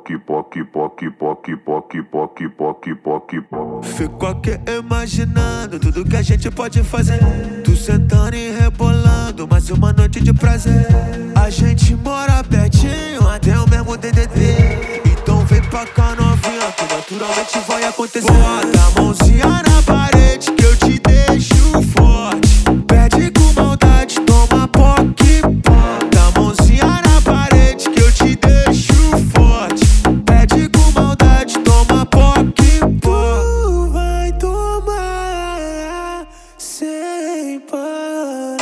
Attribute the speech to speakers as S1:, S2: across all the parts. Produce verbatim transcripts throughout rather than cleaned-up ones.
S1: poc, poc, poc, poc, poc, poc, poc, poc, poc.
S2: Fico aqui imaginando tudo que a gente pode fazer. Tu sentando e rebolando, mais uma noite de prazer. A gente mora pertinho, até o mesmo D D D. Então vem pra cá novinha, que naturalmente vai acontecer. Bota a mãozinha na parede que eu te deixo forte. Pede com maldade, toma poc, poc. Bota a mãozinha na parede que eu te deixo forte. Pede com maldade, toma poc, poc. Tu vai tomar sem parar.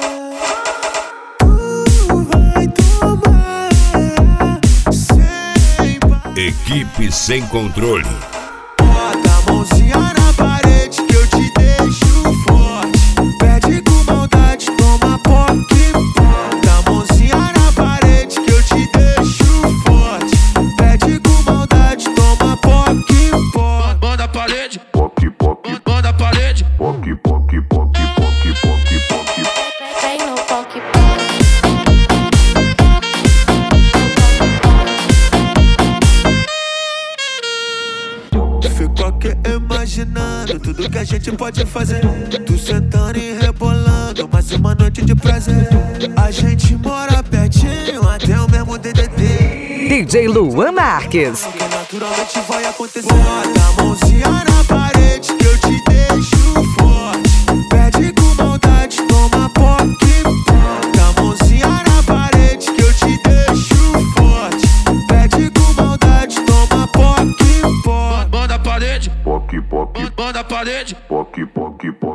S2: Tu vai tomar sem parar.
S3: Equipe Sem Controle.
S2: Bota a mãozinha na parede que eu te deixo forte. Pede com maldade, toma poc, poc. Bota a mãozinha na parede que eu te deixo forte. Pede com maldade, toma poc, poc. Banda a parede,
S1: Poc, poc,
S2: banda a parede.
S1: poc, poc, poc, poc, poc, poc.
S4: Vem no poc
S2: Fico aqui imaginando tudo que a gente pode fazer. Tu sentando e rebolando, mais uma noite de prazer. A gente mora pertinho, até o mesmo D D D.
S5: D J Luan Marques.
S2: Que naturalmente vai acontecer. Bota a mãozinha na parede que eu te deixo forte. Pede com maldade, toma poc, poc. Bota a mãozinha na parede que eu te deixo forte. Pede com maldade, toma poc, poc. Banda a parede,
S1: Poc, poc,
S2: banda a parede.
S1: poc, poc, poc.